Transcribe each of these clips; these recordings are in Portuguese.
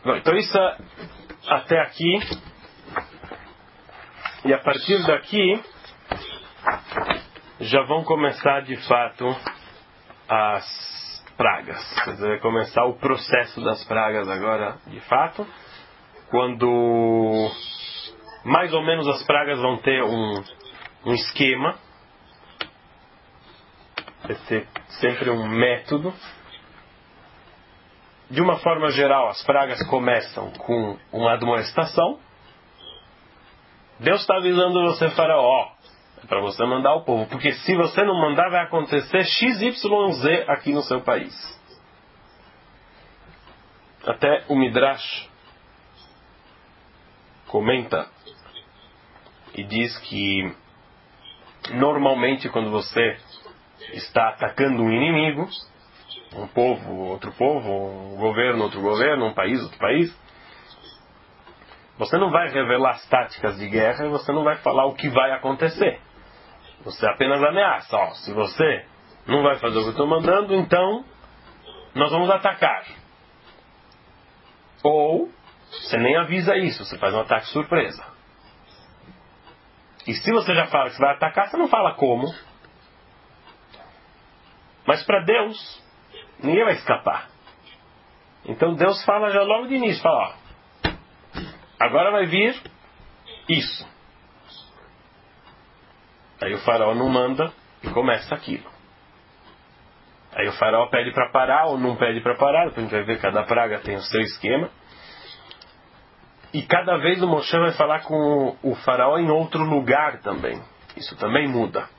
Bom, então isso até aqui. E a partir daqui já vão começar de fato as pragas. Quer dizer, vai começar o processo das pragas agora de fato. Quando mais ou menos as pragas vão ter um esquema. Vai ser sempre um método. De uma forma geral, as pragas começam com uma admoestação. Deus está avisando você, Faraó, é para você mandar o povo, porque se você não mandar, vai acontecer XYZ aqui no seu país. Até o Midrash comenta e diz que normalmente quando você está atacando um inimigo, um povo, outro povo, um governo, outro governo, um país, outro país, você não vai revelar as táticas de guerra e você não vai falar o que vai acontecer. Você apenas ameaça. Ó, se você não vai fazer o que eu estou mandando, então nós vamos atacar. Ou você nem avisa isso, você faz um ataque surpresa. E se você já fala que você vai atacar, você não fala como. Mas para Deus, ninguém vai escapar. Então Deus fala já logo de início, fala, ó, agora vai vir isso. Aí o faraó não manda e começa aquilo. Aí o faraó pede para parar ou não pede para parar. Depois a gente vai ver que cada praga tem o seu esquema. E cada vez o Moshe vai falar com o faraó em outro lugar também. Isso também muda.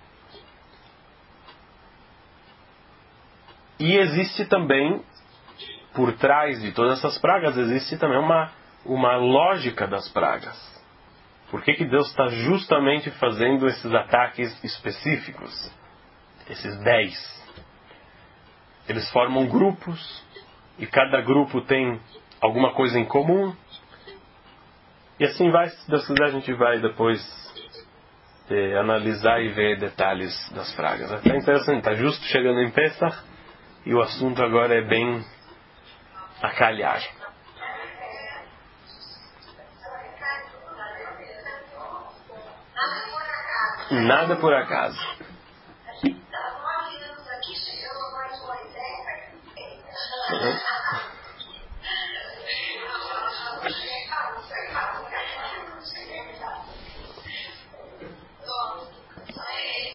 E existe também, por trás de todas essas pragas, existe também uma lógica das pragas. Por que Deus está justamente fazendo esses ataques específicos? Esses 10. Eles formam grupos, e cada grupo tem alguma coisa em comum. E assim vai, se Deus quiser, a gente vai depois analisar e ver detalhes das pragas. É interessante, está justo chegando em Pesach, e o assunto agora é bem a calhar. Nada por acaso.